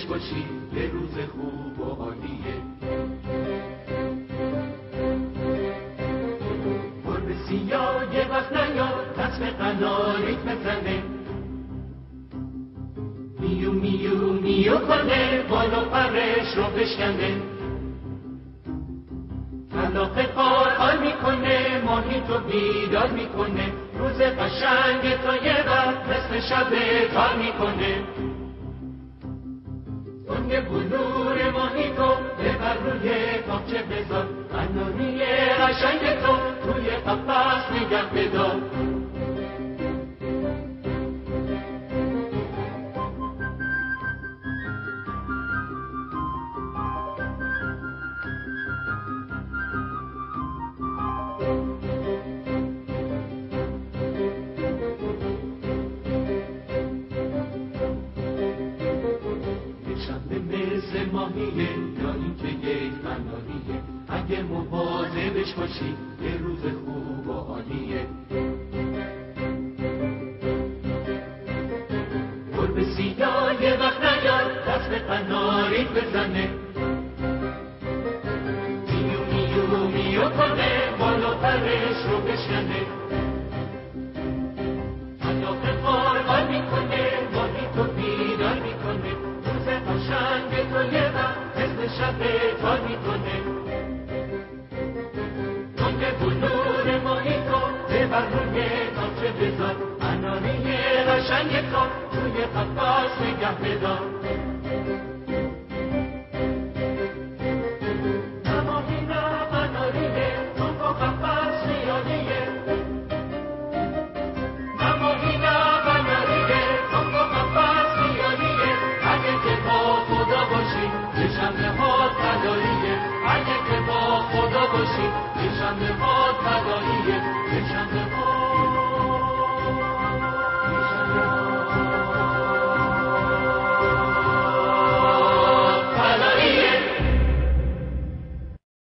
مواظبش باشی، یه روز خوب و عالیه. گربه سیاه یه وقت نیاد دست به قناریت بزنه، میو میو میو کنه بالا پرش رو بشکنه، کلاق قارقار میکنه ماهی تو بیدار میکنه، روز قشنگ تا یه وقت مثل شب کار میکنه. دنگ بلور ماهی تو ببر روی کاخچه بذار، قناری قشنگ تو روی قفس نگه بدار. ماهیه یا این که یک قناریه، اگه مواظبش باشی یه روز خوب و عالیه. گربه سیاه یه وقت نیاد دست به قناریت بزنه، میو میو میو کنه بالا پرش رو بشکنه، کلاق قارقار میکنه ماهی تو بیدار میکنه، روز قشنگ تو یه وقت شب کار میکنه. دنگ بلور ماهی تو ببر روی کاخچه بذار، قناری قشنگ تو روی قفس نگه بدار. نه ماهی نه قناریه تو با قفس زیادیه، نه ماهی نه قناریه تو با قفس زیادیه، اگه که با خدا باشی یه شنبه ها طلاییه، اگه که با خدا باشی یه شنبه ها